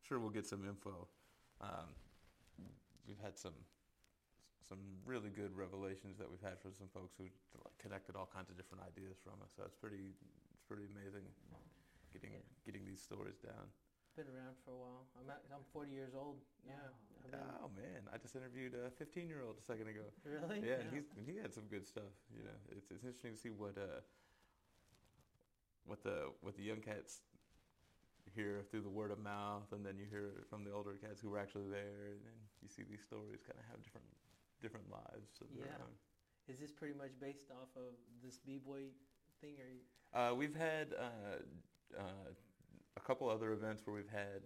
sure we'll get some info. Um, we've had some really good revelations that we've had from some folks who connected all kinds of different ideas from us. So it's pretty amazing getting these stories down. Been around for a while. I'm 40 years old. Yeah. Oh man, I just interviewed a 15-year-old a second ago. Really? Yeah, and he had some good stuff. You know, it's interesting to see what the young cats hear through the word of mouth, and then you hear it from the older cats who were actually there, and then you see these stories kind of have different lives of their own. Is this pretty much based off of this b-boy thing, or? We've had a couple other events where we've had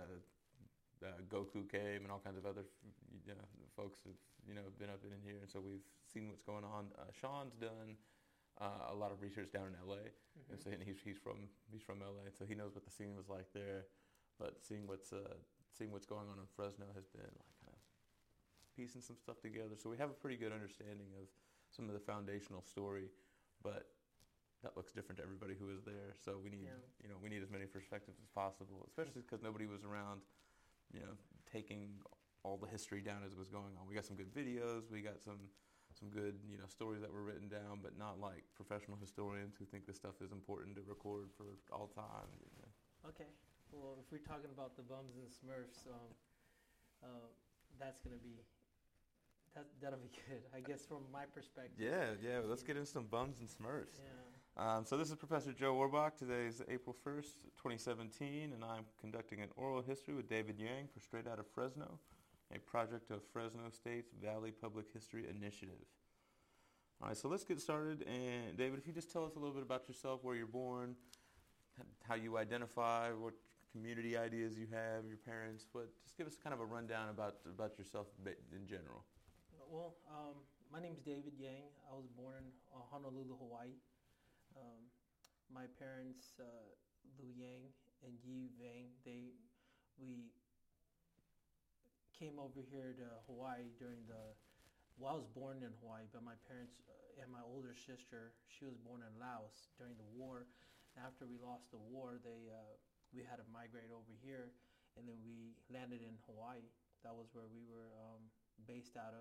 Goku came and all kinds of other folks have been up in here, and so we've seen what's going on. Sean's done a lot of research down in LA, and so he's from LA, so he knows what the scene was like there. But seeing what's going on in Fresno has been like kind of piecing some stuff together. So we have a pretty good understanding of some of the foundational story, but that looks different to everybody who is there. So we need we need as many perspectives as possible, especially because nobody was around, taking all the history down as it was going on. We got some good videos, we got some good stories that were written down, but not like professional historians who think this stuff is important to record for all time. Okay. Well, if we're talking about the Bums and Smurfs, that's gonna be that'll be good, I guess, from my perspective. Yeah. Let's get into some Bums and Smurfs. Yeah. So this is Professor Joe Orbach. Today is April 1st, 2017, and I'm conducting an oral history with David Yang for Straight Outta Fresno, a project of Fresno State's Valley Public History Initiative. All right, so let's get started. And David, if you just tell us a little bit about yourself, where you're born, how you identify, what community ideas you have, your parents, just give us kind of a rundown about yourself in general. Well, my name's David Yang. I was born in Honolulu, Hawaii. My parents, Lu Yang and Yi Vang, we came over here to Hawaii I was born in Hawaii, but my parents and my older sister, she was born in Laos during the war. After we lost the war, we had to migrate over here, and then we landed in Hawaii. That was where we were based out of.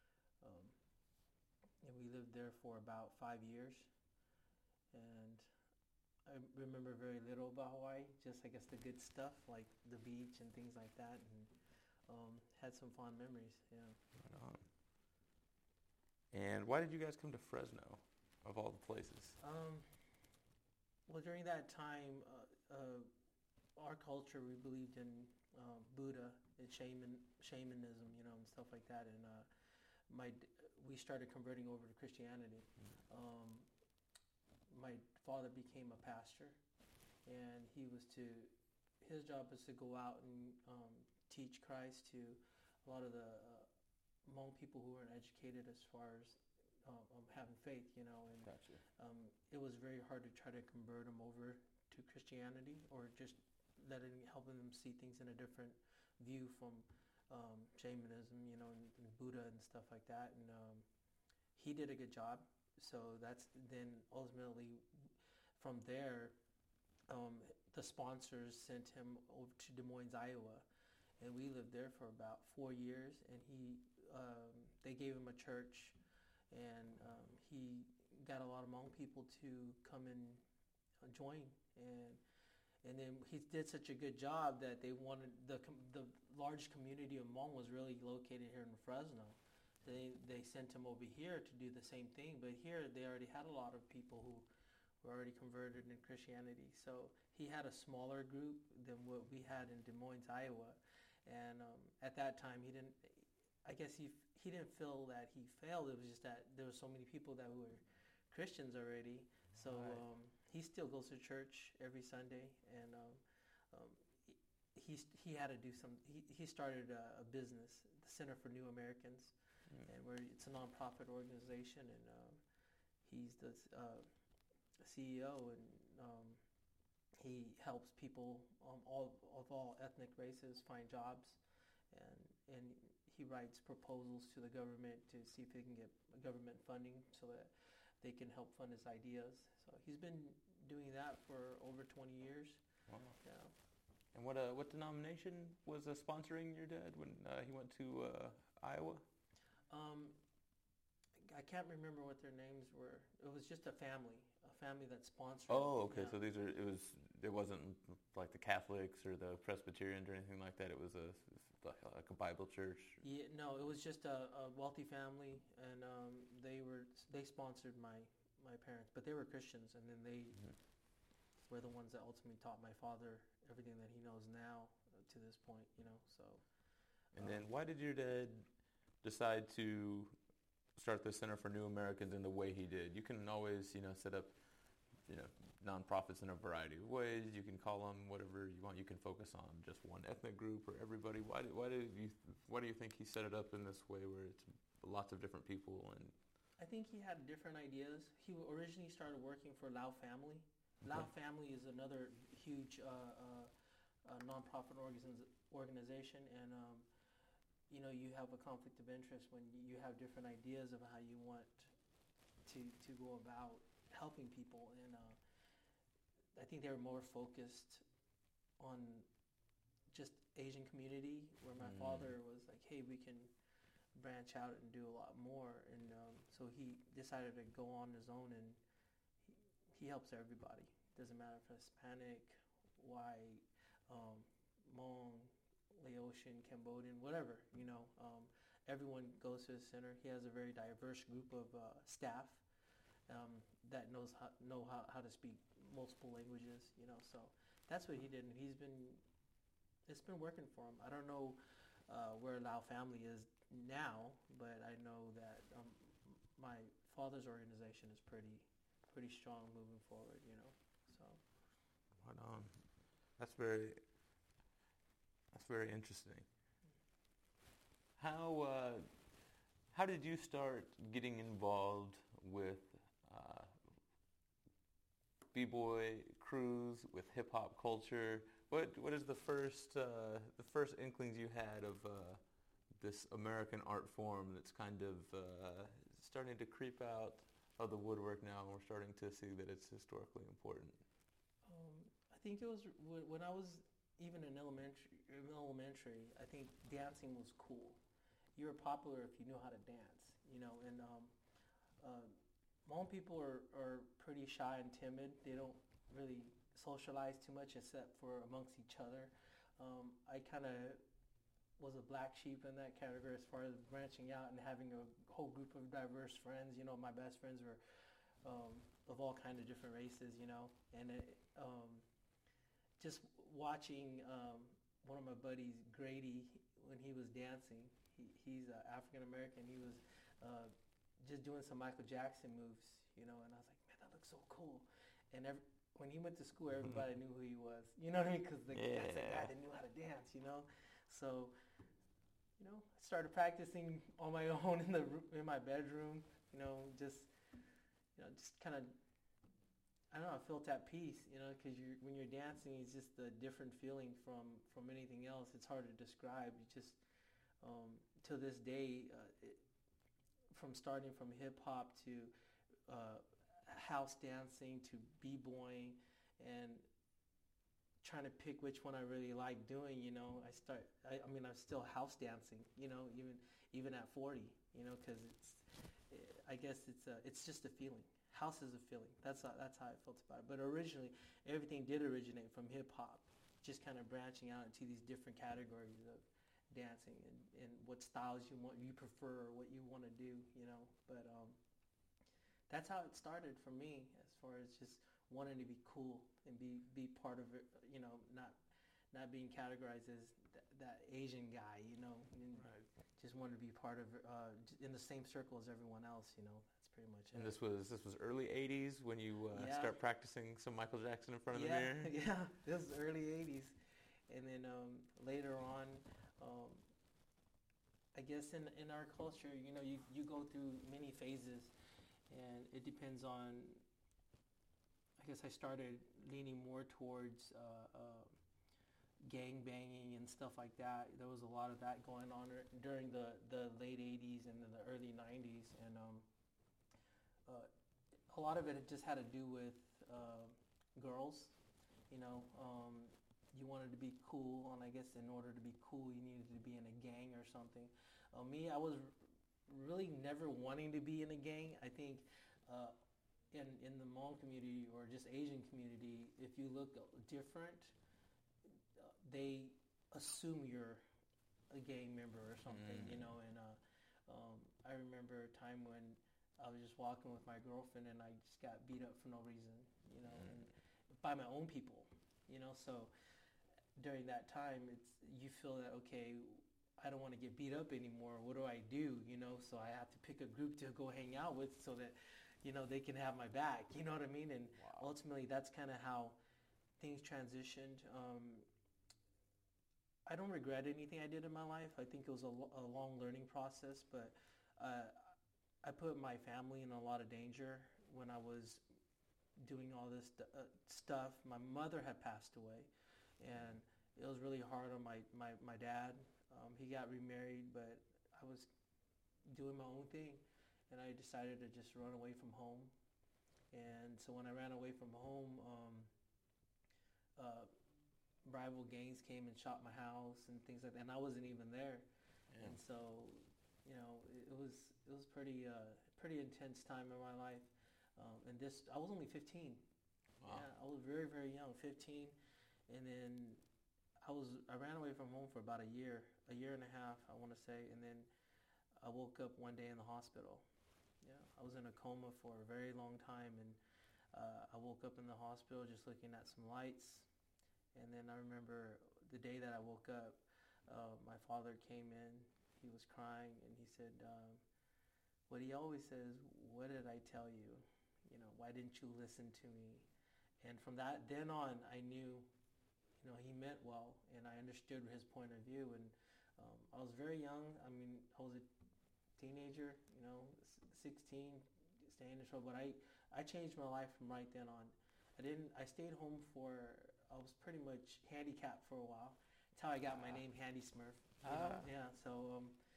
And we lived there for about 5 years. And I remember very little about Hawaii, just I guess the good stuff like the beach and things like that, and had some fond memories. Yeah. Right on. And why did you guys come to Fresno, of all the places? Well, during that time, our culture, we believed in Buddha and shamanism, and stuff like that. And we started converting over to Christianity. My father became a pastor, and his job was to go out and teach Christ to a lot of the Hmong people who weren't educated as far as having faith, and Gotcha. it was very hard to try to convert them over to Christianity, or just helping them see things in a different view from shamanism, and Buddha and stuff like that. And he did a good job. So then ultimately from there, the sponsors sent him over to Des Moines, Iowa, and we lived there for about 4 years. And they gave him a church, and he got a lot of Hmong people to come and join. And then he did such a good job that they wanted the large community of Hmong was really located here in Fresno. They sent him over here to do the same thing, but here they already had a lot of people who were already converted in Christianity. So he had a smaller group than what we had in Des Moines, Iowa. And at that time, he didn't feel that he failed. It was just that there were so many people that were Christians already. So he still goes to church every Sunday, and he had to do some. He started a business, the Center for New Americans, and it's a nonprofit organization, and he's the CEO, and he helps people of all ethnic races find jobs, and he writes proposals to the government to see if they can get government funding so that they can help fund his ideas. So he's been doing that for over 20 years. Wow. Yeah. And what denomination was sponsoring your dad when he went to Iowa? Um, I can't remember what their names were. It was just a family that sponsored. Oh, okay. Yeah. So it wasn't like the Catholics or the Presbyterians or anything like that. It was like a Bible church. Yeah, no, it was just a wealthy family, and they sponsored my parents, but they were Christians, and then they Mhm. were the ones that ultimately taught my father everything that he knows now to this point. So. And then why did your dad decide to start the Center for New Americans in the way he did? You can always, set up, nonprofits in a variety of ways. You can call them whatever you want. You can focus on just one ethnic group or everybody. Why do you think he set it up in this way where it's lots of different people? And I think he had different ideas. He originally started working for Lao Family. Lao Family is another huge nonprofit organization, and you have a conflict of interest when you have different ideas of how you want to go about helping people, and I think they were more focused on just Asian community, where my father was like, hey, we can branch out and do a lot more, and so he decided to go on his own, and he helps everybody. Doesn't matter if it's Hispanic, white, Hmong, Laotian, Cambodian, whatever, everyone goes to his center. He has a very diverse group of staff that know how to speak multiple languages, so that's what he did, and it's been working for him. I don't know where Lao Family is now, but I know that my father's organization is pretty strong moving forward, so. right on. That's very interesting. How did you start getting involved with b-boy crews, with hip hop culture? What is the first inklings you had of this American art form that's kind of starting to creep out of the woodwork now, and we're starting to see that it's historically important? I think it was when I was even in elementary. I think dancing was cool. You were popular if you knew how to dance, and Hmong people are pretty shy and timid. They don't really socialize too much except for amongst each other. I kind of was a black sheep in that category as far as branching out and having a whole group of diverse friends. My best friends were of all kinds of different races, and just watching one of my buddies, Grady, when he was dancing, he's African American. He was just doing some Michael Jackson moves, and I was like, man, that looks so cool. And when he went to school, everybody knew who he was. You know what I mean? Because that's a guy that knew how to dance. So, I started practicing on my own in my bedroom. Just kind of, I don't know, I felt at peace. Because when you're dancing, it's just a different feeling from anything else. It's hard to describe. You just to this day, from starting from hip hop to house dancing to b-boying, and trying to pick which one I really like doing. I'm still house dancing. Even at 40. Because I guess it's just a feeling. House is a feeling. That's how I felt about it. But originally, everything did originate from hip hop, just kind of branching out into these different categories of dancing and what styles you prefer, or what you want to do. But that's how it started for me, as far as just wanting to be cool and be part of it. Not being categorized as that Asian guy. And Right. just wanted to be part of in the same circle as everyone else. That's pretty much it. And this was early '80s when you start practicing some Michael Jackson in front of the mirror. Yeah, this was early '80s, and then later on, I guess in our culture, you go through many phases, and it depends on. I guess I started leaning more towards gang banging and stuff like that. There was a lot of that going on during the late '80s and then the early '90s, and a lot of it just had to do with girls. you wanted to be cool, and I guess in order to be cool, you needed to be in a gang or something. Me, I was really never wanting to be in a gang. I think in the Hmong community or just Asian community, if you look different, they assume you're a gang member or something, you know. And I remember a time when I was just walking with my girlfriend and I just got beat up for no reason, you know, and by my own people, you know. So during that time, you feel that, okay, I don't want to get beat up anymore. What do I do? You know, so I have to pick a group to go hang out with so that, you know, they can have my back. You know what I mean? And ultimately, that's kind of how things transitioned. I don't regret anything I did in my life. I think it was a long learning process, but I put my family in a lot of danger when I was doing all this stuff. My mother had passed away, and it was really hard on my dad. He got remarried, but I was doing my own thing, and I decided to just run away from home. And so when I ran away from home, rival gangs came and shot my house and things like that, and I wasn't even there. Yeah. And so, you know, it was pretty intense time in my life. And I was only 15. Wow. Yeah, I was very, very young, 15. And then I ran away from home for about a year and a half, I want to say. And then I woke up one day in the hospital. Yeah, I was in a coma for a very long time, and I woke up in the hospital just looking at some lights. And then I remember the day that I woke up, my father came in. He was crying, and he said, what he always says, what did I tell you? You know, why didn't you listen to me? And from then on, I knew, you know, he meant well, and I understood his point of view. And I was very young. I mean, I was a teenager, you know, 16, staying in trouble. But I changed my life from right then on. I stayed home I was pretty much handicapped for a while. That's how I got my name, Handy Smurf. Yeah, so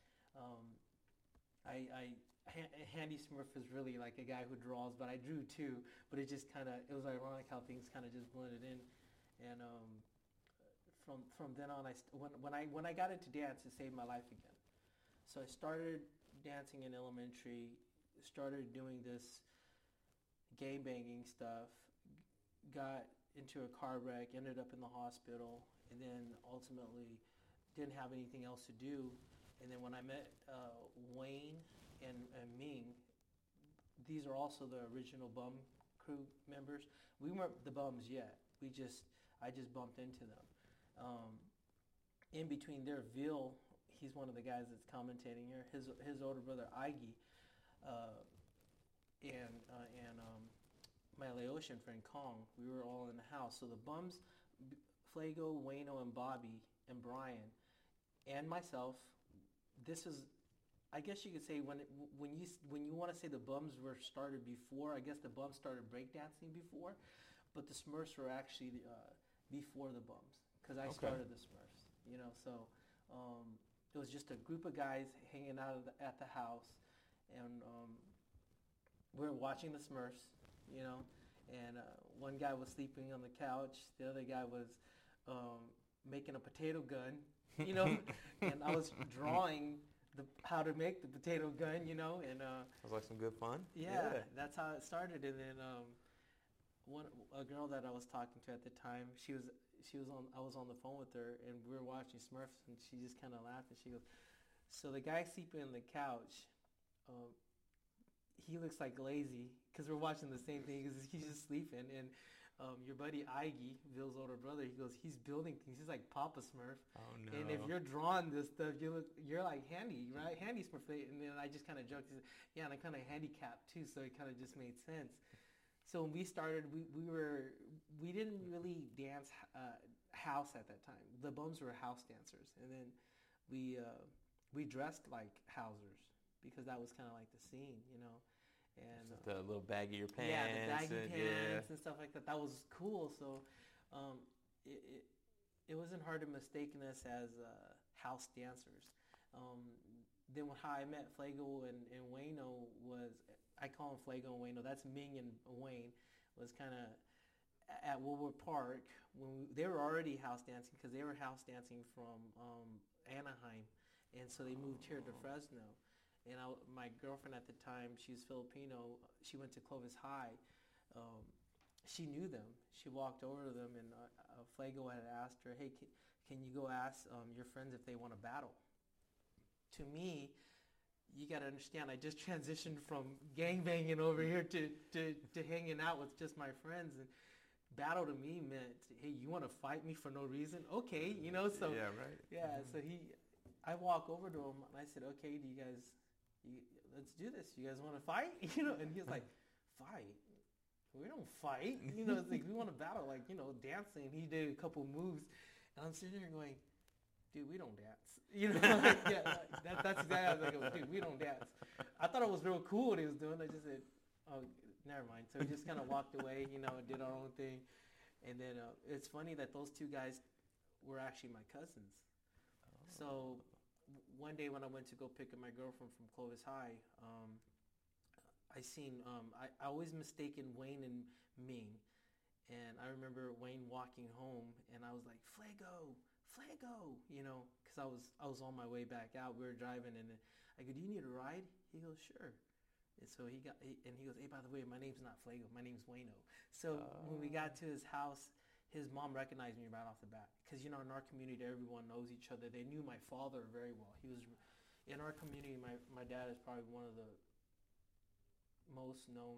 Handy Smurf is really like a guy who draws, but I drew too. But it was ironic how things kind of just blended in. And from then on, when I got into dance, it saved my life again. So I started dancing in elementary, started doing this gang banging stuff, got into a car wreck, ended up in the hospital, and then ultimately didn't have anything else to do. And then when I met Wayne and Ming, these are also the original Bum crew members. We weren't the Bums yet. I just bumped into them. In between there, Vil, he's one of the guys that's commentating here. His older brother Iggy, and my Laotian friend Kong, we were all in the house. So the Bums, Flago, Wayno, and Bobby, and Brian, and myself, this is, I guess you could say, when you want to say the Bums were started before, I guess the Bums started breakdancing before, but the Smurfs were actually before the Bums, because I started the Smurfs, you know. So it was just a group of guys hanging out at the house, and we were watching the Smurfs, you know, and one guy was sleeping on the couch, the other guy was making a potato gun, you know, and I was drawing how to make the potato gun, you know, and sounds like some good fun. Yeah, that's how it started. And then a girl that I was talking to at the time, I was on the phone with her, and we were watching Smurfs, and she just kind of laughed, and she goes, so the guy sleeping on the couch, he looks like lazy, because we're watching the same thing, because he's just sleeping. And your buddy Iggy, Vil's older brother, he goes, he's building things. He's like Papa Smurf. Oh, no. And if you're drawing this stuff, you're like Handy, right? Handy Smurf. And then I just kind of joked, yeah, and I'm kind of handicapped too, so it kind of just made sense. So when we started, we didn't really dance house at that time. The Bums were house dancers, and then we dressed like housers, because that was kind of like the scene, you know. And the little baggier pants. Yeah, the baggy pants and stuff like that. That was cool. So it wasn't hard to mistake us as house dancers. Then how I met Flago and Wayno was, I call him Flago and Wayno. That's Ming and Wayne. Was kind of at Woodward Park when they were already house dancing because they were house dancing from Anaheim, and so they moved here to Fresno. And my girlfriend at the time, she was Filipino. She went to Clovis High. She knew them. She walked over to them, and Flago had asked her, "Hey, can you go ask your friends if they want to battle?" To me, you got to understand, I just transitioned from gangbanging over here to hanging out with just my friends, and battle to me meant, hey, you want to fight me for no reason? Okay, so yeah, right. Yeah, so I walk over to him and I said, okay, let's do this. You guys want to fight? And he's like, fight? We don't fight. It's like, we want to battle, like, dancing. He did a couple moves, and I'm sitting there going, dude, we don't dance. Like, yeah, that's exactly. I was like, dude, we don't dance. I thought it was real cool what he was doing. I just said, oh, never mind. So we just kind of walked away, and did our own thing. And then it's funny that those two guys were actually my cousins. So one day when I went to go pick up my girlfriend from Clovis High, I always mistaken Wayne and Ming. And I remember Wayne walking home, and I was like, Flago, because I was on my way back out. We were driving, and I go, do you need a ride? He goes, sure. And so he goes, hey, by the way, my name's not Flago, my name's Wayno. So when we got to his house, his mom recognized me right off the bat. Because, in our community, everyone knows each other. They knew my father very well. He was, in our community, my dad is probably one of the most known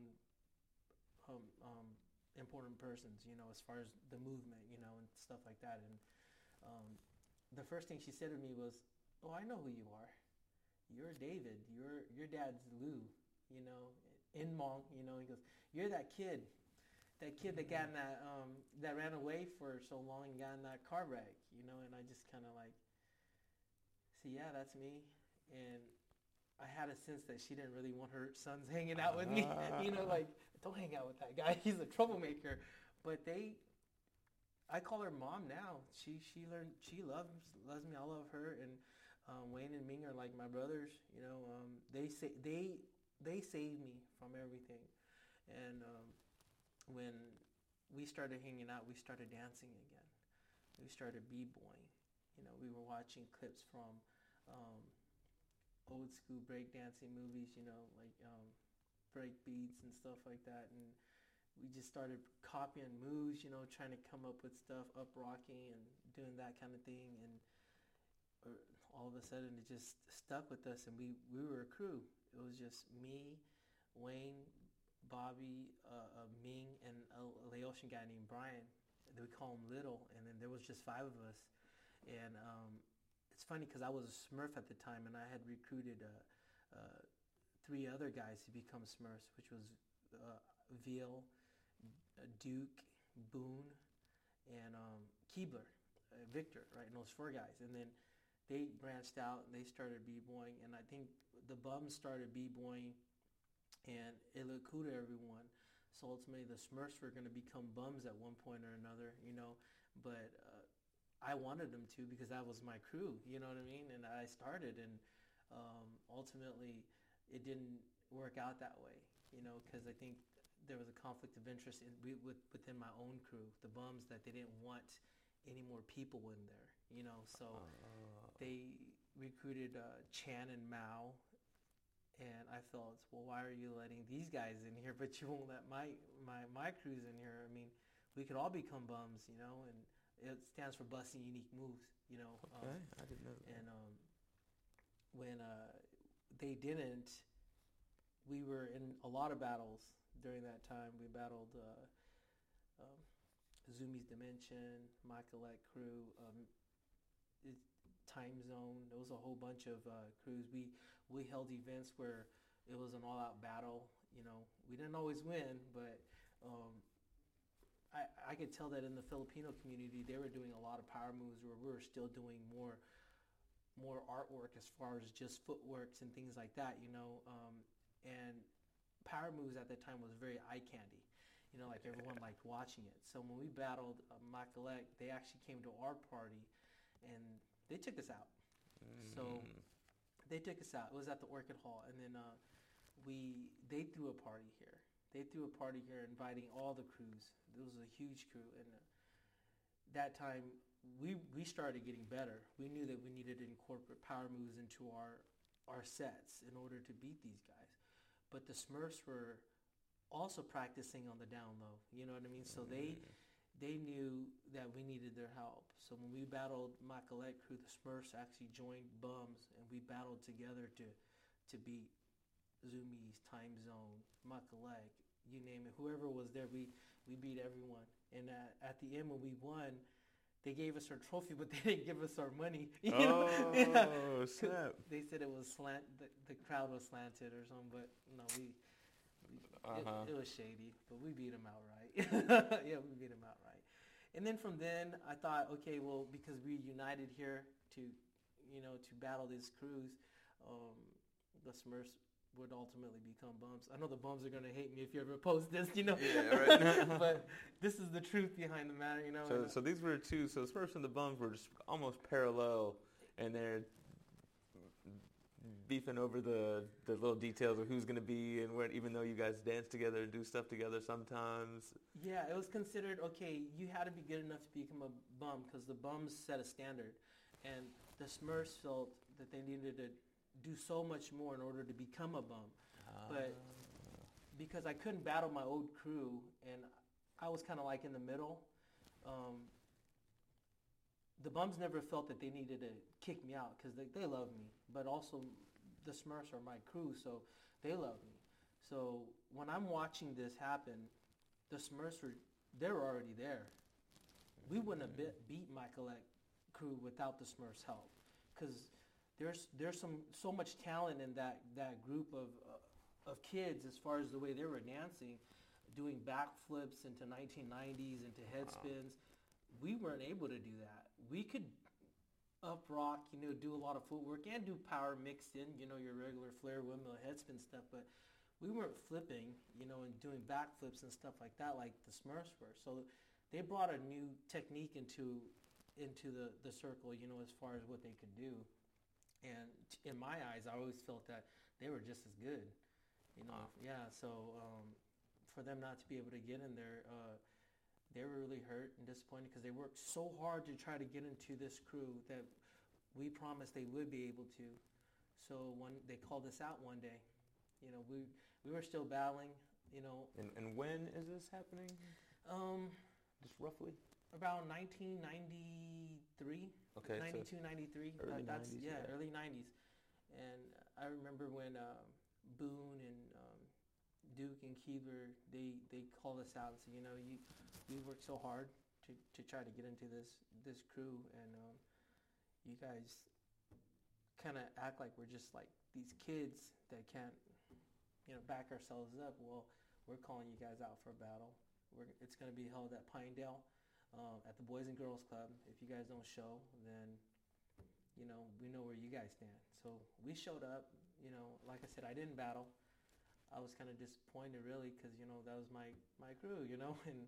important persons, as far as the movement, and stuff like that. And the first thing she said to me was, oh, I know who you are. You're David. Your dad's Lou, in Hmong, he goes, you're that kid that got in that ran away for so long and got in that car wreck, and I just kind of like, see, yeah, that's me. And I had a sense that she didn't really want her sons hanging out with me, like, don't hang out with that guy. He's a troublemaker. But I call her mom now. She loves me. I love her. And Wayne and Ming are like my brothers. They saved me from everything. And when we started hanging out, we started dancing again. We started b-boying. We were watching clips from old school breakdancing movies, like break beats and stuff like that. And we just started copying moves, trying to come up with stuff, up rocking and doing that kind of thing. And all of a sudden it just stuck with us, and we were a crew. It was just me, Wayne, Bobby, Ming, and a Laotian guy named Brian. We call him Little, and then there was just 5 of us. And it's funny because I was a Smurf at the time, and I had recruited 3 other guys to become Smurfs, which was Veal, Duke, Boone, and Keebler, Victor, right? And those 4 guys. And then they branched out and they started b-boying, and I think the bums started b-boying, and it looked cool to everyone. So ultimately the Smurfs were going to become bums at one point or another, but I wanted them to because that was my crew, you know what I mean? And I started, and ultimately it didn't work out that way, because I think there was a conflict of interest within my own crew, the bums, that they didn't want any more people in there, so they recruited Chan and Mao, and I felt, well, why are you letting these guys in here, but you won't let my crews in here? I mean, we could all become bums, and it stands for busting unique moves, Okay, I didn't know that. And when they didn't, we were in a lot of battles during that time. We battled Zumi's Dimension, Michaelette crew, Time Zone. There was a whole bunch of crews. We held events where it was an all-out battle. We didn't always win, but I could tell that in the Filipino community, they were doing a lot of power moves where we were still doing more artwork as far as just footworks and things like that, and power moves at the time was very eye candy. Like everyone liked watching it. So when we battled Michaelette, they actually came to our party, and they took us out. So they took us out. It was at the Orchid Hall, and then they threw a party here. they threw a party here inviting all the crews. It was a huge crew, and that time we started getting better. We knew that we needed to incorporate power moves into our sets in order to beat these guys. But the Smurfs were also practicing on the down low. You know what I mean? So they knew that we needed their help. So when we battled Makalek crew, the Smurfs actually joined Bums, and we battled together to beat Zumiez, Time Zone, Makalek, you name it. Whoever was there, we beat everyone. And at the end when we won, they gave us our trophy, but they didn't give us our money. Snap. They said it was the crowd was slanted or something, but no, it was shady, but we beat them outright. Yeah, we beat them outright. And then from then, I thought, okay, well, because we united here to battle these crews, the Smurfs would ultimately become Bums. I know the Bums are gonna hate me if you ever post this, Yeah, right. but this is the truth behind the matter, So these were two. So the Smurfs and the Bums were just almost parallel, and they're beefing over the little details of who's gonna be and where. Even though you guys dance together and do stuff together sometimes. Yeah, it was considered okay. You had to be good enough to become a Bum because the Bums set a standard, and the Smurfs felt that they needed to do so much more in order to become a Bum. But because I couldn't battle my old crew, and I was kind of like in the middle, the Bums never felt that they needed to kick me out because they love me. But also, the Smurfs are my crew, so they love me. So when I'm watching this happen, the Smurfs they were already there. We wouldn't have beat Makalek crew without the Smurfs' help, because there's so much talent in that group of kids as far as the way they were dancing, doing backflips into 1990s, into head spins. We weren't able to do that. We could up rock, do a lot of footwork and do power mixed in, your regular flare, windmill, head spin stuff, but we weren't flipping, and doing backflips and stuff like that like the Smurfs were. So they brought a new technique into the circle, as far as what they could do. And in my eyes, I always felt that they were just as good, Wow. Yeah, so for them not to be able to get in there, they were really hurt and disappointed because they worked so hard to try to get into this crew that we promised they would be able to. So when they called us out one day, we were still battling, And when is this happening? Just roughly? Around 1993. Okay, 92, 93. early 90s, Yeah, yeah. early 90s. And I remember when Boone and Duke and Keebler, they called us out and said, we worked so hard to try to get into this crew, and you guys kind of act like we're just like these kids that can't, back ourselves up. Well, we're calling you guys out for a battle. It's going to be held at Pinedale at the Boys and Girls Club. If you guys don't show, then, we know where you guys stand. So we showed up. Like I said, I didn't battle. I was kind of disappointed, really, because, that was my crew, and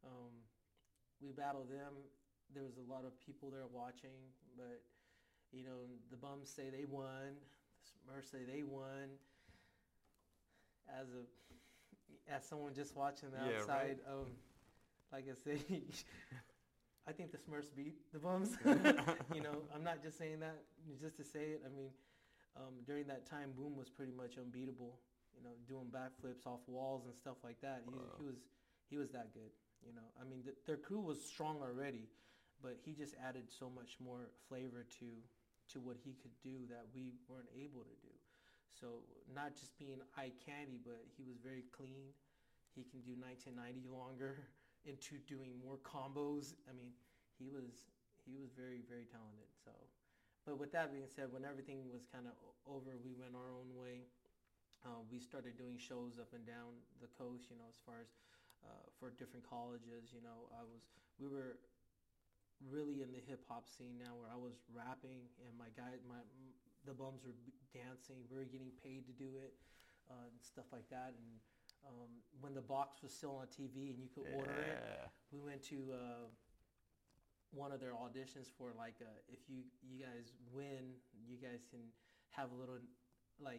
we battled them. There was a lot of people there watching, but, the Bums say they won. The Smurfs say they won. As someone just watching the outside, right. Like I say, I think the Smurfs beat the Bums. I'm not just saying that just to say it. I mean, during that time, Boom was pretty much unbeatable. Doing backflips off walls and stuff like that. He was that good. I mean, their crew was strong already, but he just added so much more flavor to what he could do that we weren't able to do. So not just being eye candy, but he was very clean. He can do 1990 longer into doing more combos. I mean, he was very, very talented. So, but with that being said, when everything was kind of over, we went our own way. We started doing shows up and down the coast, as far as for different colleges. We were really in the hip hop scene now, where I was rapping and the Bums were dancing. We were getting paid to do it and stuff like that. And when the box was still on TV and you could order it, we went to one of their auditions for if you guys win, you guys can have a little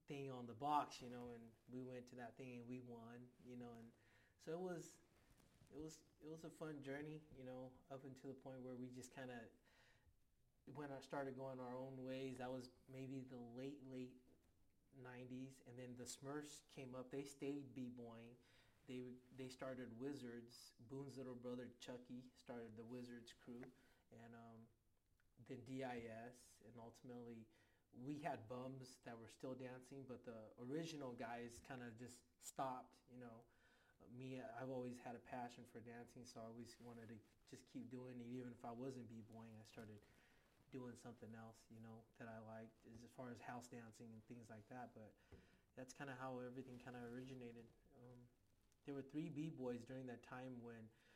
thing on the box, you know, and we went to that thing and we won, you know, and so it was a fun journey, you know, up until the point where we just kind of when I started going our own ways. That was maybe the late 90s, and then the Smurfs came up. They stayed b-boying. They started Wizards. Boone's little brother Chucky started the Wizards crew, and then DIS, and ultimately we had bums that were still dancing, but the original guys kind of just stopped. You know, I've always had a passion for dancing, so I always wanted to just keep doing it. Even if I wasn't b-boying, I started doing something else, you know, that I liked as far as house dancing and things like that. But that's kind of how everything kind of originated. There were 3 b-boys during that time when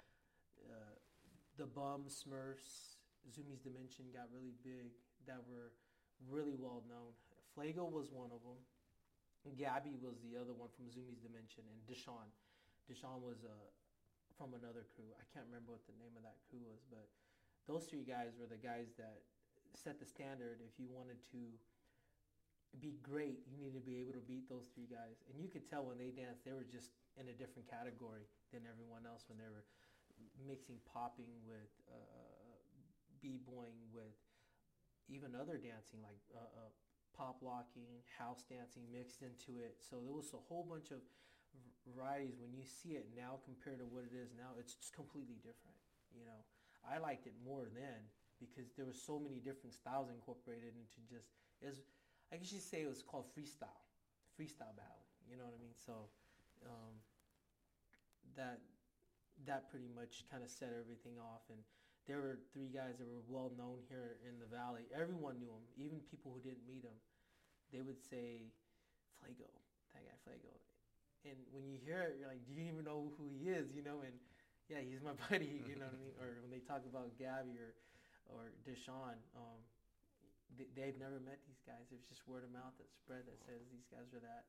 the Bums, Smurfs, Zumi's Dimension got really big, that were really well known. Flago was one of them. Gabby was the other one from Zumi's Dimension, and Deshaun. Deshaun was from another crew. I can't remember what the name of that crew was, but those 3 guys were the guys that set the standard. If you wanted to be great, you needed to be able to beat those 3 guys. And you could tell when they danced, they were just in a different category than everyone else when they were mixing popping with b-boying with even other dancing like pop locking, house dancing mixed into it. So there was a whole bunch of varieties. When you see it now compared to what it is now, it's just completely different. You know, I liked it more then because there were so many different styles incorporated into just, I guess you say it was called freestyle battle. You know what I mean? So that pretty much kind of set everything off. And there were 3 guys that were well known here in the Valley. Everyone knew them, even people who didn't meet them. They would say, Flago, that guy Flago. And when you hear it, you're like, do you even know who he is? You know, and yeah, he's my buddy. You know what I mean? Or when they talk about Gabby or Deshaun, they've never met these guys. It was just word of mouth that spread that says these guys were that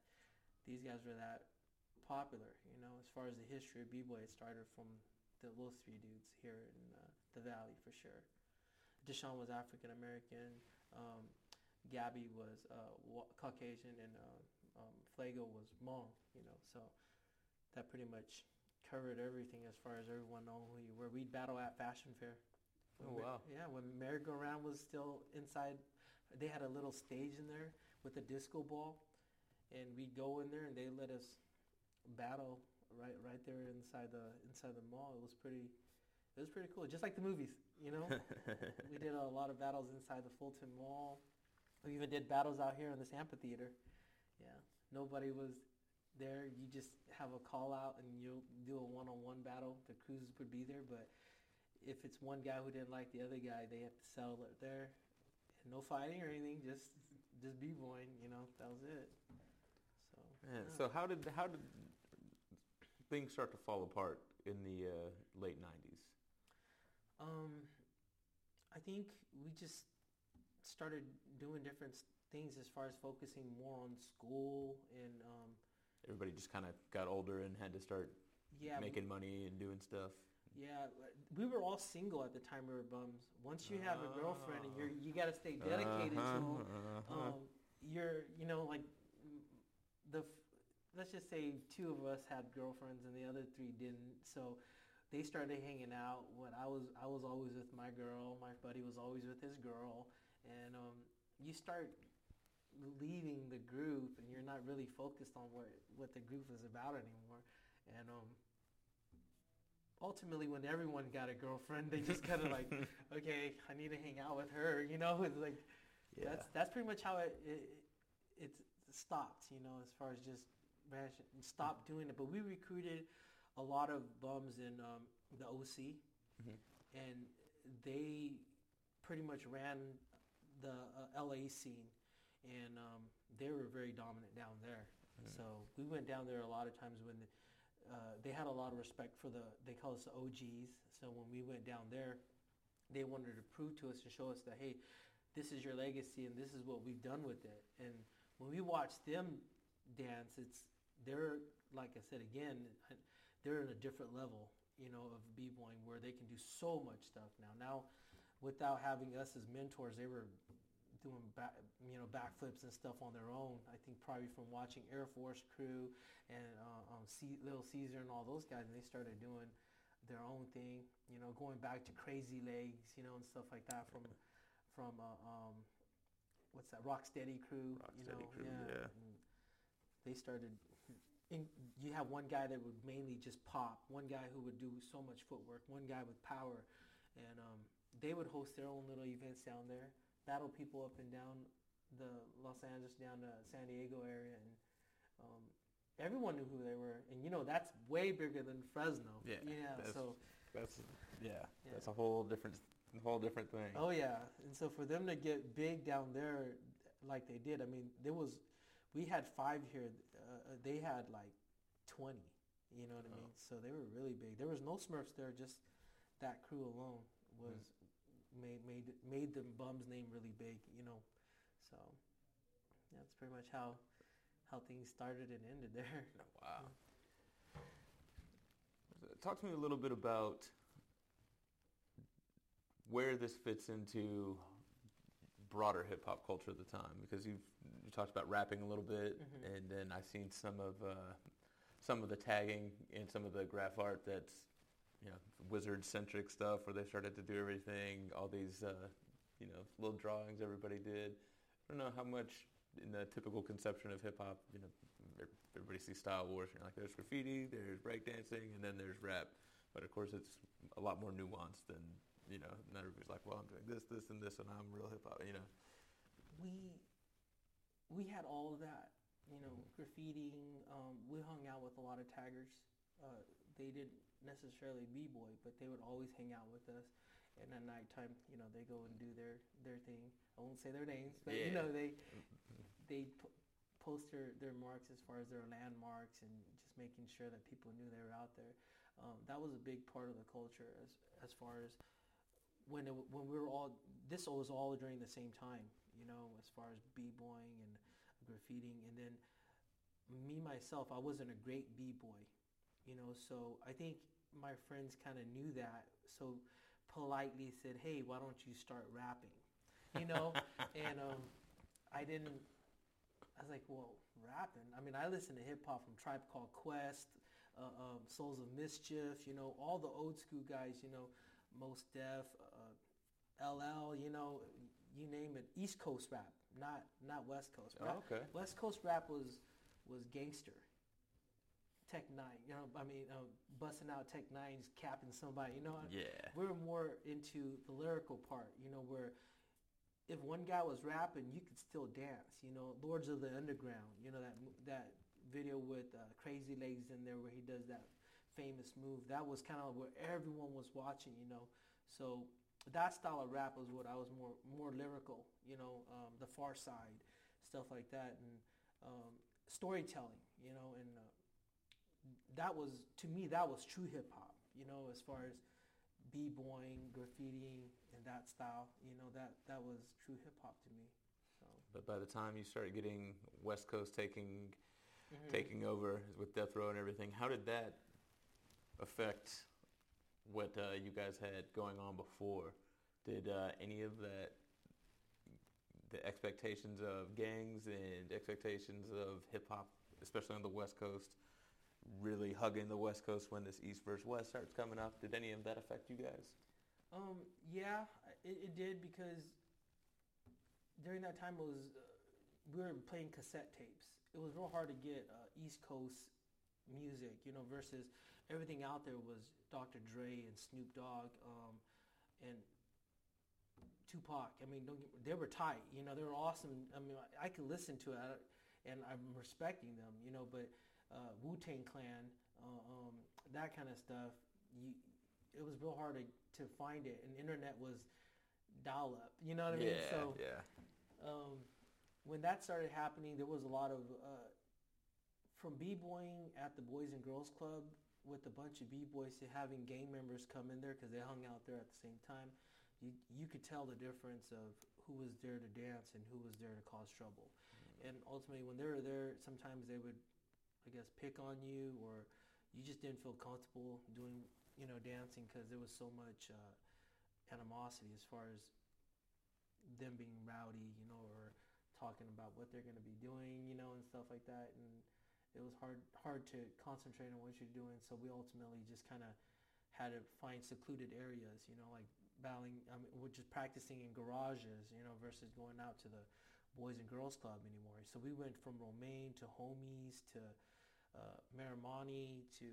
popular. You know, as far as the history of b-boy, it started from those 3 dudes here in the Valley for sure. Deshaun was African American. Gabby was Caucasian, and Flago was Hmong. You know, so that pretty much covered everything as far as everyone knowing who you were. We'd battle at Fashion Fair. Wow. Yeah, when merry-go-round was still inside, they had a little stage in there with a disco ball, and we'd go in there and they let us battle right there inside the mall. It was pretty cool, just like the movies, you know. We did a lot of battles inside the Fulton Mall. We even did battles out here in this amphitheater. Yeah, nobody was there. You just have a call out and you'll do a one-on-one battle. The crews would be there, but if it's one guy who didn't like the other guy, they have to settle it there. And no fighting or anything, just b-boying, you know. That was it. So Man, so how did things start to fall apart in the late 90s? I think we just started doing different things as far as focusing more on school and Everybody just kind of got older and had to start making money and doing stuff. Yeah, we were all single at the time we were bums. Once you have a girlfriend and you got to stay dedicated to them, you're, you know, like let's just say 2 of us had girlfriends and the other 3 didn't. So they started hanging out when I was always with my girl. My buddy was always with his girl. And you start leaving the group and you're not really focused on what the group is about anymore. And ultimately, when everyone got a girlfriend, they just kind of like, okay, I need to hang out with her. You know, it's like that's pretty much how it stopped. You know, as far as just stopped doing it. But we recruited a lot of bums in the OC, and they pretty much ran the LA scene, and they were very dominant down there. So we went down there a lot of times when they had a lot of respect for they call us the OGs. So when we went down there, they wanted to prove to us and show us that, hey, this is your legacy and this is what we've done with it. And when we watch them dance, they're, like I said again, they're in a different level, you know, of b-boying where they can do so much stuff now. Now, without having us as mentors, doing backflips and stuff on their own. I think probably from watching Air Force Crew and Little Caesar and all those guys, and they started doing their own thing. Going back to Crazy Legs, and stuff like that from what's that, Rocksteady Crew. Rocksteady Crew, yeah. And they started. You have one guy that would mainly just pop, one guy who would do so much footwork, one guy with power, and they would host their own little events down there, battle people up and down the Los Angeles, down to San Diego area, and everyone knew who they were. And that's way bigger than Fresno. Yeah. That's That's a whole different thing. Oh yeah, and so for them to get big down there like they did, I mean, we had 5 here. They had like 20. You know what I mean? So they were really big. There was no Smurfs there. Just that crew alone was made the Bums name really big. So that's pretty much how things started and ended there. Wow. Talk to me a little bit about where this fits into broader hip hop culture at the time, because you talked about rapping a little bit, and then I've seen some of the tagging and some of the graph art that's wizard centric stuff, where they started to do everything, all these little drawings everybody did. I don't know how much in the typical conception of hip hop, everybody sees Style Wars. Like there's graffiti, there's breakdancing, and then there's rap. But of course, it's a lot more nuanced than not everybody's like, well, I'm doing this, and this, and I'm real hip hop. We had all of that, graffitiing. We hung out with a lot of taggers. They didn't necessarily b-boy, but they would always hang out with us. And at nighttime, they go and do their thing. I won't say their names, but they post their marks as far as their landmarks, and just making sure that people knew they were out there. That was a big part of the culture as far as when we were all. This was all during the same time, as far as b-boying and graffitiing. And then me myself, I wasn't a great b-boy, so I think my friends kind of knew that, so politely said, hey, why don't you start rapping, and I was like, well, rapping? I mean, I listened to hip-hop from Tribe Called Quest, Souls of Mischief, all the old school guys, Mos Def, LL, you name it. East Coast rap, not West Coast rap. Oh, okay. West Coast rap was gangster. Tech Nine, busting out Tech Nines, capping somebody, Yeah. We were more into the lyrical part, where if one guy was rapping, you could still dance, Lords of the Underground, that video with Crazy Legs in there where he does that famous move. That was kind of where everyone was watching, So that style of rap was what I was more lyrical, the Far Side, stuff like that, and storytelling, and that was, to me, that was true hip hop, as far as b-boying, graffitiing, and that style, that was true hip hop to me. So. But by the time you started getting West Coast taking over with Death Row and everything, how did that affect what you guys had going on before? Did any of that, the expectations of gangs and expectations of hip hop, especially on the West Coast, really hugging the West Coast when this East versus West starts coming up, did any of that affect you guys? Yeah, it did, because during that time we were playing cassette tapes. It was real hard to get East Coast music, versus everything out there was Dr. Dre and Snoop Dogg, and Tupac. I mean, they were tight, they were awesome. I mean, I could listen to it, and I'm respecting them, but Wu-Tang Clan, that kind of stuff, it was real hard to find it, and internet was dial-up, you know what I mean? So, when that started happening, there was a lot of, from b-boying at the Boys and Girls Club with a bunch of b-boys to having gang members come in there because they hung out there at the same time, you could tell the difference of who was there to dance and who was there to cause trouble. And ultimately, when they were there, sometimes they would, I guess, pick on you, or you just didn't feel comfortable doing, dancing, because there was so much animosity as far as them being rowdy, talking about what they're going to be doing, and stuff like that. And it was hard to concentrate on what you're doing. So we ultimately just kind of had to find secluded areas, like battling. I mean, we're just practicing in garages, versus going out to the Boys and Girls Club anymore. So we went from Romaine to Homies to Marimani to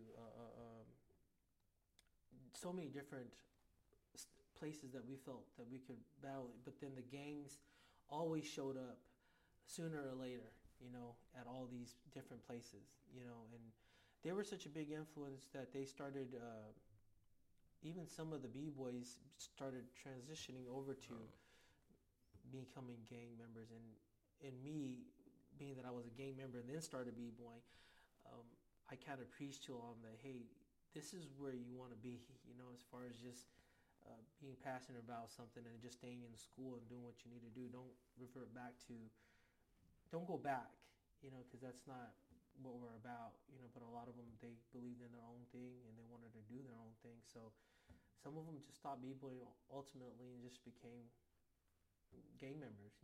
so many different places that we felt that we could battle. But then the gangs always showed up sooner or later, at all these different places, and they were such a big influence that they started, even some of the B-boys started transitioning over to becoming gang members. And me, being that I was a gang member and then started B-boying, I kind of preached to them that, hey, this is where you want to be, as far as just being passionate about something and just staying in school and doing what you need to do. Don't go back, because that's not what we're about, but a lot of them, they believed in their own thing and they wanted to do their own thing. So some of them just stopped b-boying ultimately and just became gang members,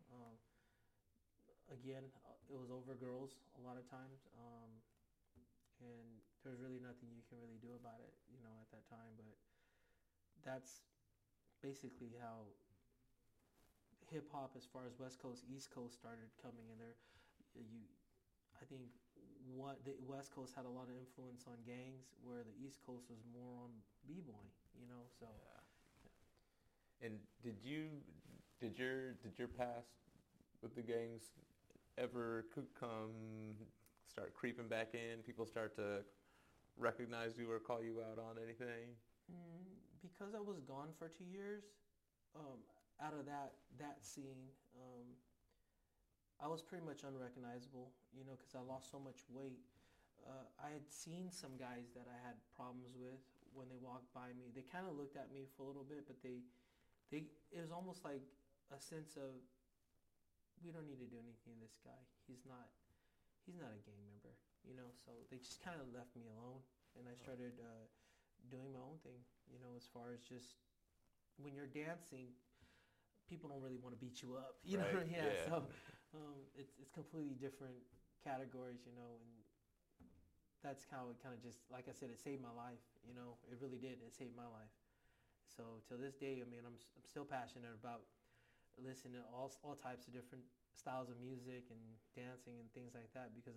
Again, it was over girls a lot of times, and there's really nothing you can really do about it, at that time. But that's basically how hip-hop, as far as West Coast, East Coast, started coming in there. I think the West Coast had a lot of influence on gangs, where the East Coast was more on b-boying, so. Yeah. And did your past with the gangs ever start creeping back in? People start to recognize you or call you out on anything? Because I was gone for 2 years, out of that scene, I was pretty much unrecognizable, because I lost so much weight. I had seen some guys that I had problems with when they walked by me. They kind of looked at me for a little bit, but it was almost like a sense of, we don't need to do anything to this guy. He's not a gang member, so they just kind of left me alone, and I started doing my own thing, as far as just, when you're dancing, people don't really want to beat you up, Right. Yeah. So it's completely different categories, and that's how it kind of just, like I said, it saved my life, it really did. It saved my life. So till this day, I mean, I'm still passionate about listening to all types of different styles of music and dancing and things like that, because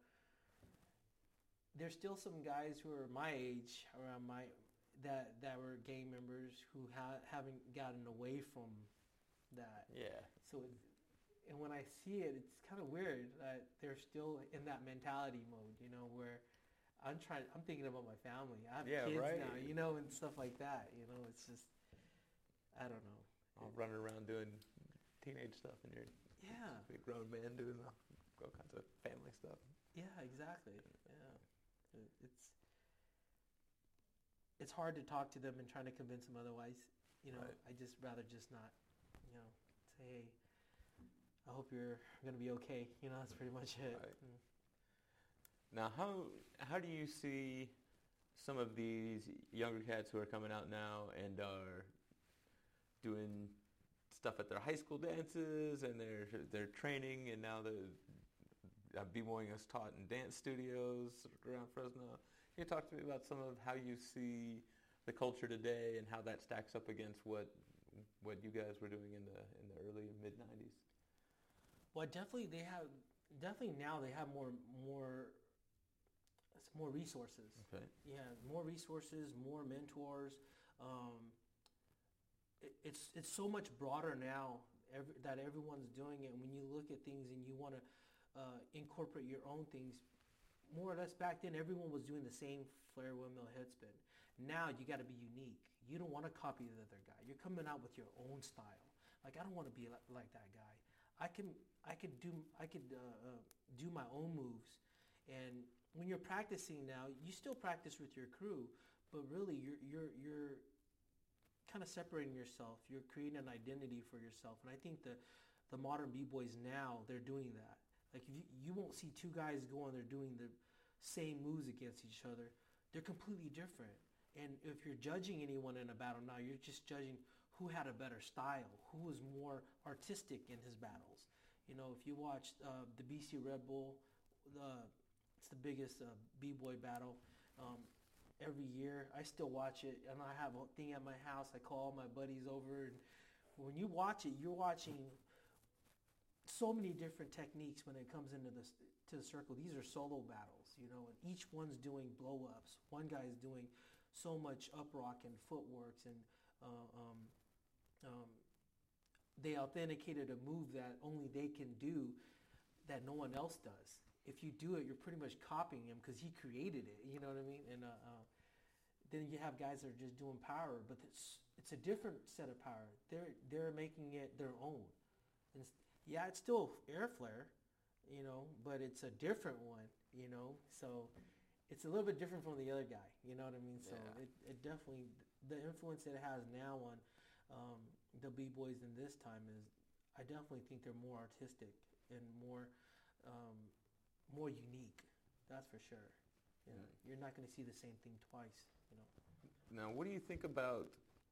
there's still some guys who are my age, around that were gang members who haven't gotten away from that. Yeah. So and when I see it, it's kind of weird that they're still in that mentality mode, where I'm thinking about my family. I have kids right. now, and stuff like that. It's just, I don't know. All running around doing teenage stuff, and you're a big grown man doing all kinds of family stuff. Yeah, exactly. Yeah, it's hard to talk to them and trying to convince them otherwise. Right. I just rather just not, say, hey, I hope you're gonna be okay. That's pretty much it. Right. Now, how do you see some of these younger cats who are coming out now and are doing stuff at their high school dances, and they're training, and now the b-boying is taught in dance studios around Fresno? Can you talk to me about some of how you see the culture today and how that stacks up against what you guys were doing in the early mid 90s? Well, definitely now they have more resources. Okay. Yeah, more resources, more mentors. It's so much broader now that everyone's doing it. And when you look at things and you want to incorporate your own things, more or less back then everyone was doing the same flare, windmill, headspin. Now you got to be unique. You don't want to copy the other guy. You're coming out with your own style. Like, I don't want to be like that guy. I could do my own moves. And when you're practicing now, you still practice with your crew, but really you're kind of separating yourself. You're creating an identity for yourself. And I think the modern b-boys now, they're doing that. Like, you won't see two guys going, they're doing the same moves against each other. They're completely different. And if you're judging anyone in a battle now, you're just judging who had a better style, who was more artistic in his battles. You know, if you watch the BC Red Bull, it's the biggest b-boy battle every year. I still watch it, and I have a thing at my house. I call my buddies over, and when you watch it, you're watching so many different techniques when it comes into to the circle. These are solo battles, you know, and each one's doing blow-ups. One guy's doing so much up rock and footworks, and they authenticated a move that only they can do that no one else does. If you do it, you're pretty much copying him because he created it. You know what I mean? And then you have guys that are just doing power, but it's a different set of power. They're making it their own. And yeah, it's still air flare, you know, but it's a different one, you know. So it's a little bit different from the other guy. You know what I mean? So it definitely, the influence that it has now on the b-boys in this time is, I definitely think they're more artistic and more unique. That's for sure. You know, you're not going to see the same thing twice. You know. Now, what do you think about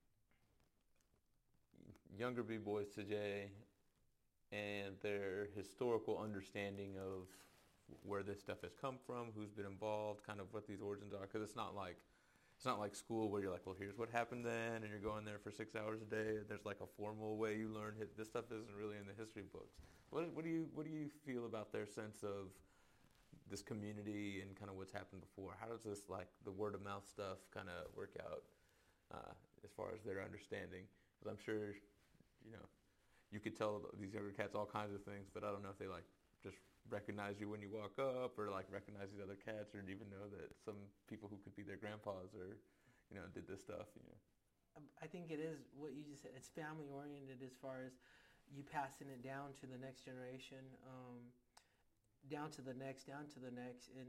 younger b-boys today and their historical understanding of where this stuff has come from, who's been involved, kind of what these origins are? Because it's not like school where you're like, well, here's what happened then, and you're going there for 6 hours a day. There's like a formal way you learn. This stuff isn't really in the history books. What do you feel about their sense of this community and kind of what's happened before? How does this, like, the word of mouth stuff kind of work out as far as their understanding? Because I'm sure, you know, you could tell these younger cats all kinds of things, but I don't know if they like just recognize you when you walk up, or like recognize these other cats, or even know that some people who could be their grandpas or, you know, did this stuff. You know, I think it is what you just said. It's family oriented as far as you passing it down to the next generation, down to the next, and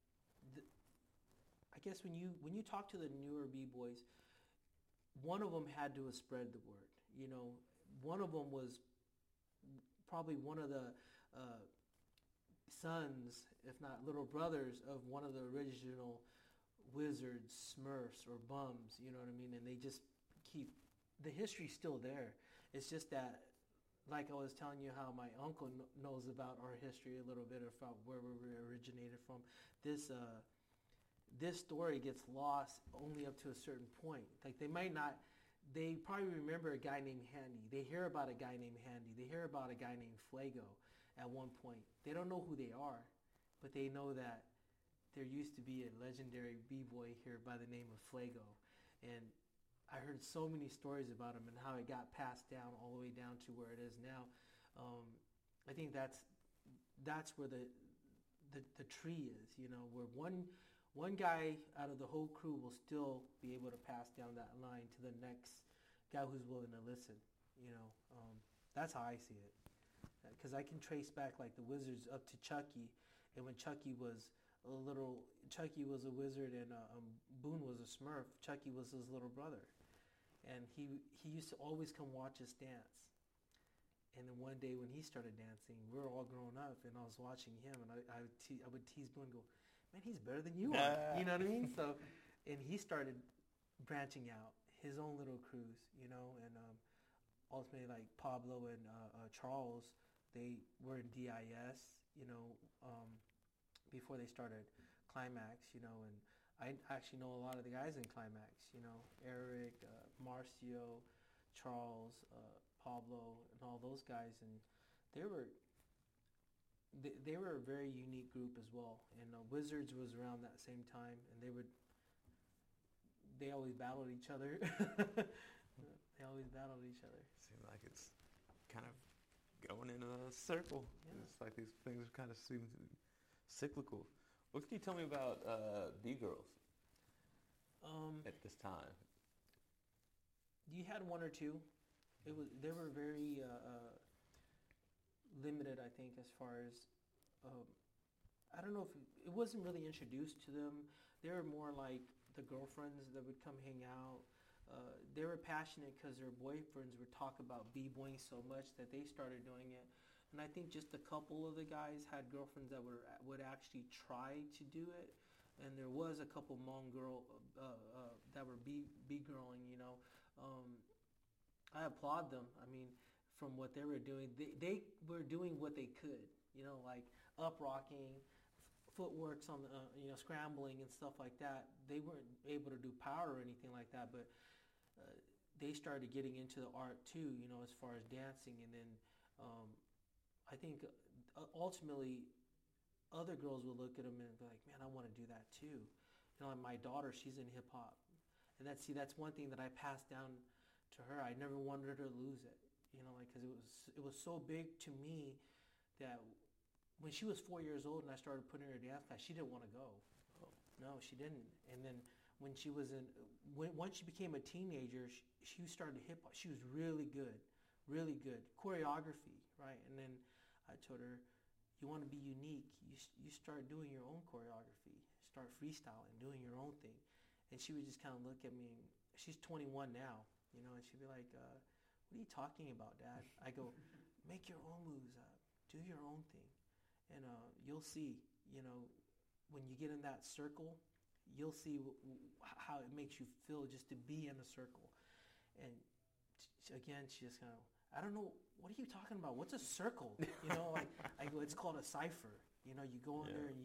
I guess when you talk to the newer b-boys, one of them had to have spread the word. You know, one of them was probably one of the sons, if not little brothers, of one of the original wizards, Smurfs, or bums. You know what I mean? And they just keep the history still there. It's just that, like I was telling you, how my uncle knows about our history a little bit, about where we originated from. This story gets lost only up to a certain point. Like they probably remember a guy named Handy. They hear about a guy named Handy. They hear about a guy named Flago at one point. They don't know who they are, but they know that there used to be a legendary b-boy here by the name of Flago. And I heard so many stories about him and how it got passed down all the way down to where it is now. I think that's where the tree is, you know, where one guy out of the whole crew will still be able to pass down that line to the next guy who's willing to listen. You know, that's how I see it. Because I can trace back like the Wizards up to Chucky, and when Chucky was a wizard and Boone was a Smurf. Chucky was his little brother, and he used to always come watch us dance. And then one day when he started dancing, we were all grown up, and I was watching him, and I would tease Boone and go, man, he's better than you are. You know what I mean? So, and he started branching out his own little crews, you know, and ultimately like Pablo and Charles, they were in DIS, you know, before they started Climax, you know, and I actually know a lot of the guys in Climax, you know, Eric, Marcio, Charles, Pablo, and all those guys, and they were a very unique group as well. And Wizards was around that same time, and they always battled each other. Seems like it's kind of going in a circle. Yeah. It's like these things kind of seem cyclical. What can you tell me about B-Girls at this time? You had one or two. They were very limited, I think, as far as I don't know if it wasn't really introduced to them. They were more like the girlfriends that would come hang out. They were passionate because their boyfriends would talk about b-boying so much that they started doing it. And I think just a couple of the guys had girlfriends that would actually try to do it. And there was a couple Hmong girl that were b-girling, you know. I applaud them. I mean, from what they were doing, they were doing what they could, like up rocking, footworks on the, scrambling and stuff like that. They weren't able to do power or anything like that, but they started getting into the art too, as far as dancing. And then I think ultimately other girls would look at them and be like, man, I want to do that too. Like my daughter, she's in hip hop. And that's one thing that I passed down to her. I never wanted her to lose it, because it was so big to me that when she was 4 years old and I started putting her in dance class, she didn't want to go. Oh. No, she didn't. And then when she was once she became a teenager, she started hip hop. She was really good choreography, right? And then I told her, you want to be unique, you start doing your own choreography, start freestyling, doing your own thing. And she would just kind of look at me. She's 21 now, and she'd be like, what are you talking about, Dad? I go, make your own moves up, do your own thing. And you'll see, when you get in that circle, you'll see how it makes you feel just to be in a circle. And again, she just kind of, I don't know, what are you talking about? What's a circle? Like I go, it's called a cipher. You go in there and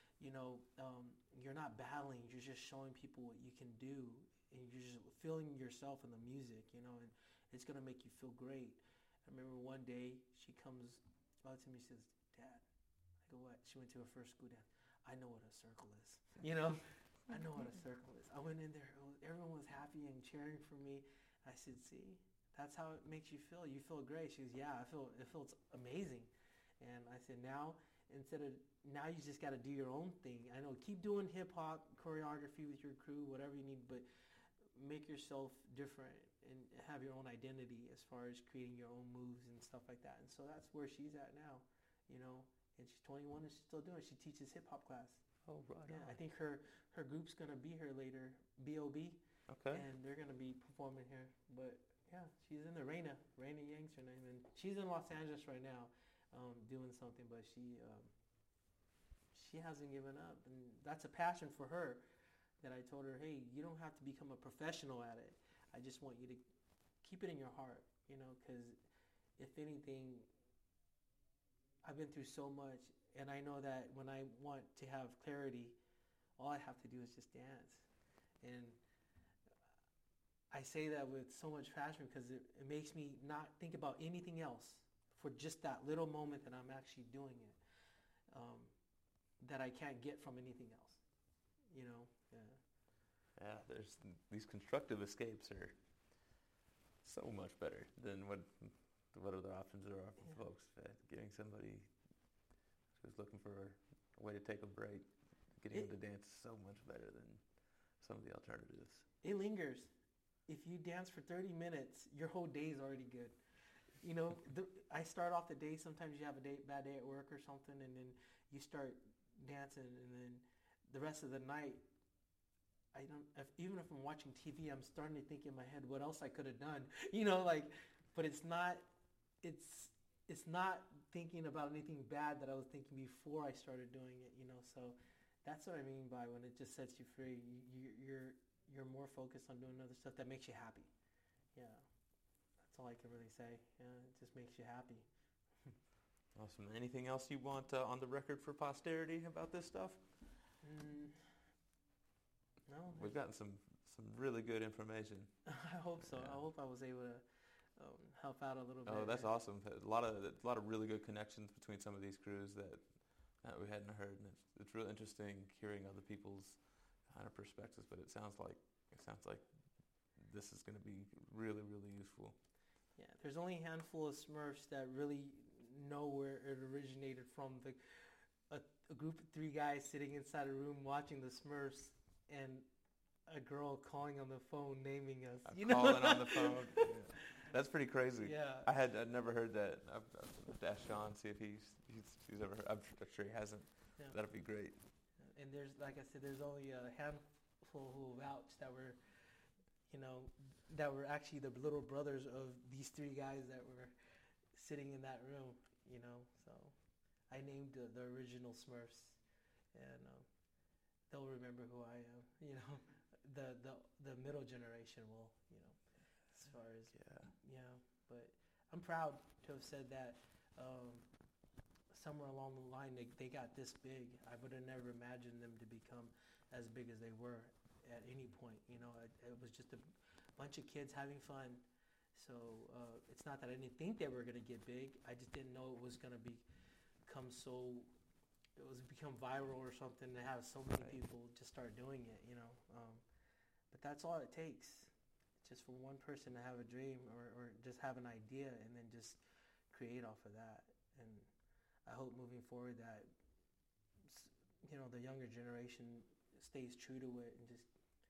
you're not battling. You're just showing people what you can do, and you're just feeling yourself in the music. And it's gonna make you feel great. I remember one day she comes up to me, she says, Dad. I go, what? She went to her first school dance. I know what a circle is. I know what a circle is. I went in there. Everyone was happy and cheering for me. I said, see, that's how it makes you feel. You feel great. She goes, yeah, it feels amazing. And I said, now you just got to do your own thing. I know, keep doing hip hop choreography with your crew, whatever you need, but make yourself different and have your own identity as far as creating your own moves and stuff like that. And so that's where she's at now, and she's 21 and she's still doing it. She teaches hip hop class. Oh, right. Yeah, I think her group's going to be here later, B.O.B. Okay. And they're going to be performing here. But yeah, she's in the Raina Yang's her name, and she's in Los Angeles right now, doing something. But she hasn't given up, and that's a passion for her. That I told her, hey, you don't have to become a professional at it. I just want you to keep it in your heart, because if anything, I've been through so much, and I know that when I want to have clarity, all I have to do is just dance. And I say that with so much passion because it makes me not think about anything else for just that little moment that I'm actually doing it, that I can't get from anything else, Yeah. Yeah, there's these constructive escapes are so much better than what other options there are for folks. Getting somebody who's looking for a way to take a break, getting them to dance is so much better than some of the alternatives. It lingers. If you dance for 30 minutes, your whole day is already good. I start off the day, sometimes you have a bad day at work or something, and then you start dancing, and then the rest of the night, even if I'm watching TV, I'm starting to think in my head what else I could have done, but it's not thinking about anything bad that I was thinking before I started doing it, so that's what I mean by when it just sets you free. You're more focused on doing other stuff that makes you happy. Yeah, that's all I can really say. Yeah, it just makes you happy. Awesome. Anything else you want on the record for posterity about this stuff? No. We've gotten some really good information. I hope so. Yeah. I hope I was able to help out a little bit. Oh, that's awesome. A lot of really good connections between some of these crews that we hadn't heard, and it's really interesting hearing other people's kind of perspectives. But it sounds like this is going to be really, really useful. Yeah, there's only a handful of Smurfs that really know where it originated from. A group of 3 guys sitting inside a room watching the Smurfs, and a girl calling on the phone naming us. Calling on the phone. Yeah. That's pretty crazy. Yeah. I'd never heard that. I've asked Sean, see if he's ever heard. I'm sure he hasn't. Yeah. That'd be great. And there's, like I said, there's only a handful who vouched that were actually the little brothers of these 3 guys that were sitting in that room, So I named the original Smurfs, and they'll remember who I am. The middle generation will, as far as but I'm proud to have said that um, somewhere along the line they got this big. I would have never imagined them to become as big as they were at any point. You know, it was just a bunch of kids having fun. So it's not that I didn't think they were going to get big. I just didn't know it was going to become so. It was become viral or something to have so many people just start doing it. You know, but that's all it takes. Just for one person to have a dream or just have an idea and then just create off of that. And I hope moving forward that, you know, the younger generation stays true to it and just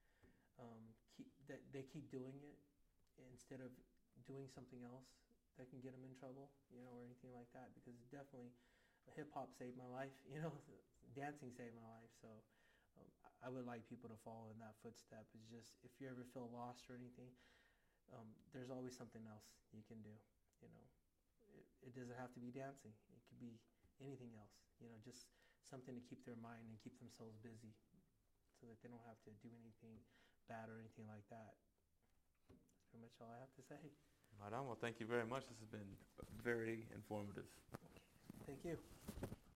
they keep doing it instead of doing something else that can get them in trouble, you know, or anything like that. Because definitely hip hop saved my life, you know, dancing saved my life. So I would like people to follow in that footstep. It's just if you ever feel lost or anything, there's always something else you can do. You know, it doesn't have to be dancing. It could be anything else. You know, just something to keep their mind and keep themselves busy, so that they don't have to do anything bad or anything like that. That's pretty much all I have to say. Right on. Well, thank you very much. This has been very informative. Thank you.